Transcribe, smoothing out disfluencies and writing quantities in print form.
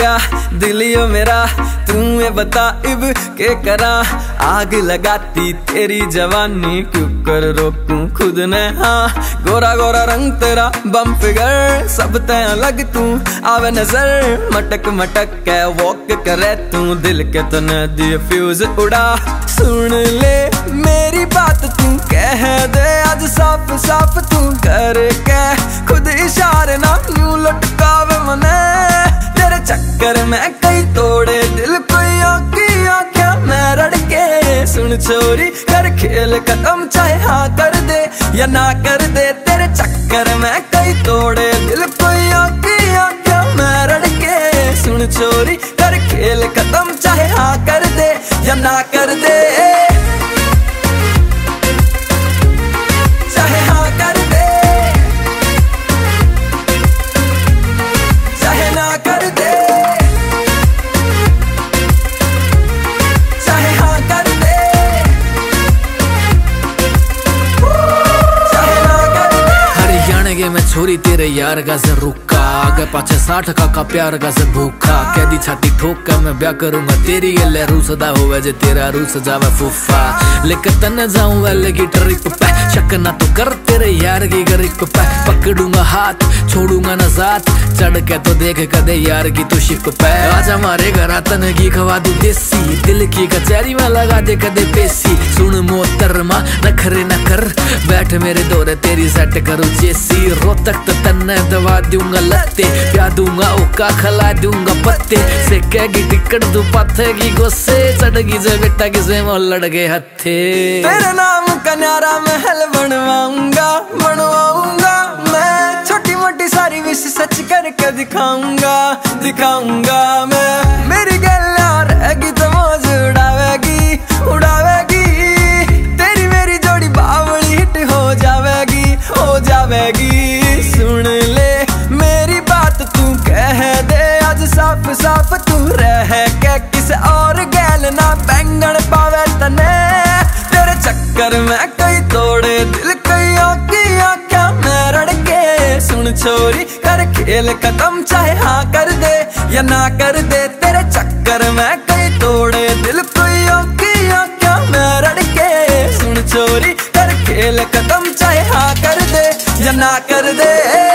गया दिलियो मेरा, तू ये बता इब के करा। आग लगाती तेरी जवानी, क्यों कर रोकूं खुद ने। हाँ गोरा गोरा रंग तेरा, बम फिगर सब तय अलग तू आवे नजर। मटक मटक के वॉक करे तू, दिल के तने दिए फ्यूज उड़ा। सुन ले मेरी बात तू कह दे आज साफ साफ, तू करके खुद इशारे ना यूं लटकावे मने। तेरे चक्कर में कई तोड़े दिल, कोई आकी आख्या मैं रड़ के। सुन चोरी कर खेल खत्म, चाहे हाँ कर दे या ना कर दे। तेरे चक्कर में कई तोड़े दिल, कोई आकी आख्या मैं रड़ के। सुन चोरी कर खेल खत्म, चाहे हाँ कर दे या ना कर दे। मैं छोरी तेरे यार का से रुका, आगे पाछे 60 का प्यार का से भूखा। कैदी छाती ठोक कर मैं ब्याह करूंगा तेरी, ये रूसदा होवे जे तेरा रूस जावे फूफा। लेकर तने जाऊं वाले की ट्रिप पे, शक ना तो कर तेरे यार की ग्रिप पे। पकड़ूंगा हाथ छोड़ूंगा न साथ, चढ़ के तो देख कदे यार की तू शिप पे। आज हमारे घर तने की खवा दू देसी, दिल की कचहरी में लगा दे कदे पेसी। सुन मोहतरमा नखरे न कर, बैठ मेरे दौरे तेरी सेट करूं जेसी। रोतक तो तन्ने दबा दूंगा लत्ते, प्या दूंगा ओका खिला दूंगा पत्ते। सेकेगी टिकट दू पाथेगी गुस्से, चढ़गी जे बेटा किसे मोल लड़ गए हत्थे। तेरे नाम का न्यारा महल बनवाऊंगा बनवाऊंगा मैं, छोटी मोटी सारी विश सच करके दिखाऊंगा दिखाऊंगा मैं। मेरी गल्ला रहेगी तो मौज उड़ावेगी उड़ावेगी, तेरी मेरी जोड़ी बावड़ी हिट हो जावेगी हो जावेगी। सुन ले मेरी बात तू कह दे आज साफ साफ, तू रह के किस और गैल ना बैंगन पावे तने। तेरे चक्कर में कई तोड़े दिल, कई आकी आख्या मैं रड़ के। सुन छोरी कर खेल खत्म, चाहे हाँ कर दे या ना कर दे। तेरे चक्कर में कई तोड़े दिल, कोई आकी आख्या मैं रड़ के। सुन चोरी कर खेल खत्म, चाहे हाँ कर दे या ना कर दे।